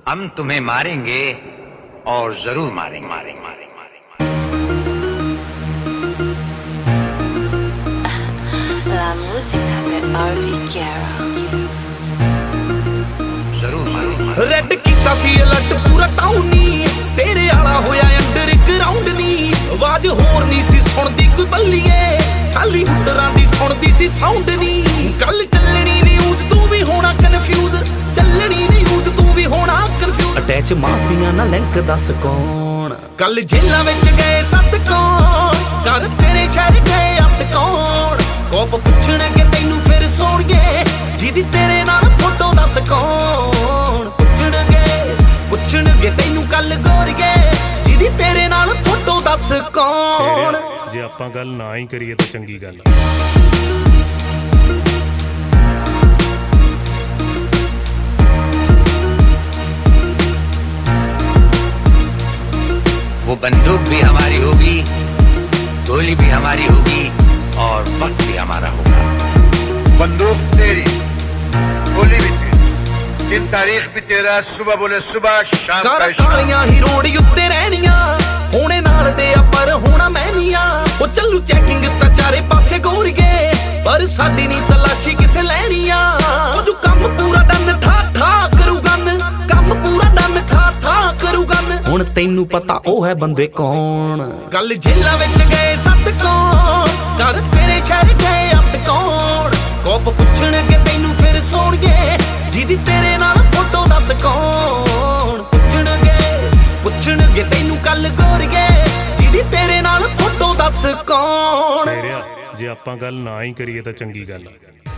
हम तुम्हें मारेंगे और जरूर मारेंगे मारेंगे मारेंगे La musica de Orly Guerra जरूर मारेंगे। रैड कीता सी अलर्ट पूरा टाउन नी तेरे आला होया अंडरग्राउंड नी आवाज होर नी सी सुनदी कोई बल्लीए खाली हुंडरां दी सुनदी सी साउंड नी गल चलनी न्यूज़ तू भी होना कन्फ्यूज चलनी न्यूज़ तू भी होना कन्फ्यूज अटैच माफिया ना लिंक दस कौन कल जेलां विच गए 7 कौन घर तेरे शहर गए 8 कौन कोप पुछणगे तैनू फिर सोणिए जिदी तेरे नाल फोटो दस कौन पुछणगे तैनू कल गोरीए जिदी तेरे नाल फोटो दस कौन जे आपां गल ना ही करिए तो चंगी गल वो बंदूक भी हमारी होगी, गोली भी हमारी होगी और वक्त भी हमारा होगा। बंदूक तेरी, गोली भी तेरी, दिन तारीख भी तेरा, सुबह बोले सुबह, शाम का कालियां ही रोड उत्ते रहनियां होने नाल दे पर होना मैनियां ओ चलू चेकिंग ता चारे पासे गोरीए पर साडी नी तलाशी किसे लैनियां ओ जो काम पूरा डन ठा ठा करू गन काम पूरा डन ठा ठा करू गन हुण तैनू पता ओ है बंदे कौन गल जेलां विच गए 7 कौन घर तेरे शहर गए 8 कौन कोप पुछणगे तैनू फिर सोणिए जिदी तेरे नाल फोटो दस कौन पुछणगे तैनू कल गोरीए जिदी तेरे नाल फोटो दस कौन जे आपां गल ना ही करिए तो चंगी गल